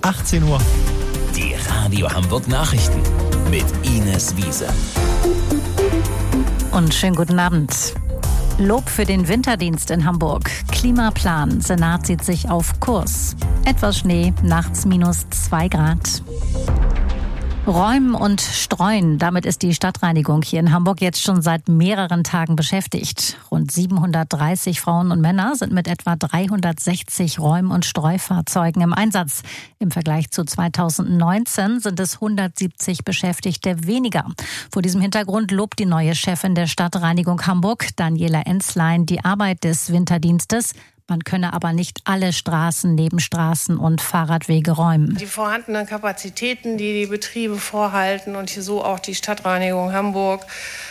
18 Uhr. Die Radio Hamburg Nachrichten mit Ines Wiese. Und schönen guten Abend. Lob für den Winterdienst in Hamburg. Klimaplan. Senat sieht sich auf Kurs. Etwas Schnee, nachts -2 Grad. Räumen und Streuen, damit ist die Stadtreinigung hier in Hamburg jetzt schon seit mehreren Tagen beschäftigt. Rund 730 Frauen und Männer sind mit etwa 360 Räum- und Streufahrzeugen im Einsatz. Im Vergleich zu 2019 sind es 170 Beschäftigte weniger. Vor diesem Hintergrund lobt die neue Chefin der Stadtreinigung Hamburg, Daniela Enslein, die Arbeit des Winterdienstes. Man könne aber nicht alle Straßen, Nebenstraßen und Fahrradwege räumen. Die vorhandenen Kapazitäten, die die Betriebe vorhalten und hier so auch die Stadtreinigung Hamburg,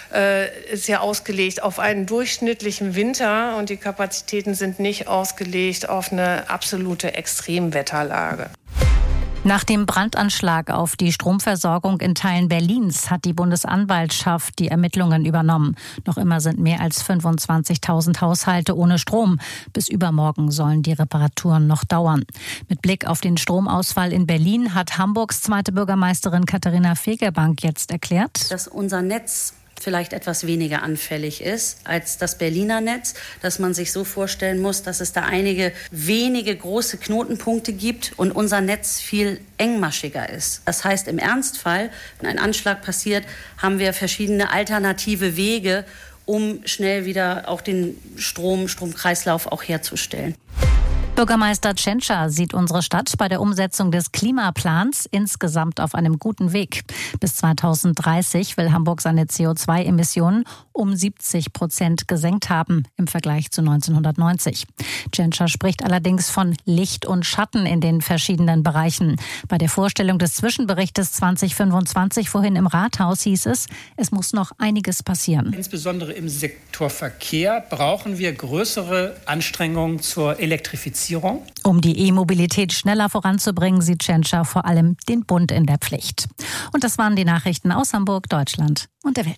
ist ja ausgelegt auf einen durchschnittlichen Winter und die Kapazitäten sind nicht ausgelegt auf eine absolute Extremwetterlage. Nach dem Brandanschlag auf die Stromversorgung in Teilen Berlins hat die Bundesanwaltschaft die Ermittlungen übernommen. Noch immer sind mehr als 25.000 Haushalte ohne Strom. Bis übermorgen sollen die Reparaturen noch dauern. Mit Blick auf den Stromausfall in Berlin hat Hamburgs zweite Bürgermeisterin Katharina Fegebank jetzt erklärt, dass unser Netz vielleicht etwas weniger anfällig ist als das Berliner Netz, dass man sich so vorstellen muss, dass es da einige wenige große Knotenpunkte gibt und unser Netz viel engmaschiger ist. Das heißt, im Ernstfall, wenn ein Anschlag passiert, haben wir verschiedene alternative Wege, um schnell wieder auch den Stromkreislauf auch herzustellen. Bürgermeister Tschentscher sieht unsere Stadt bei der Umsetzung des Klimaplans insgesamt auf einem guten Weg. Bis 2030 will Hamburg seine CO2-Emissionen um 70% gesenkt haben im Vergleich zu 1990. Tschentscher spricht allerdings von Licht und Schatten in den verschiedenen Bereichen. Bei der Vorstellung des Zwischenberichtes 2025 vorhin im Rathaus hieß es muss noch einiges passieren. Insbesondere im Sektor Verkehr brauchen wir größere Anstrengungen zur Elektrifizierung. Um die E-Mobilität schneller voranzubringen, sieht Tschentscher vor allem den Bund in der Pflicht. Und das waren die Nachrichten aus Hamburg, Deutschland und der Welt.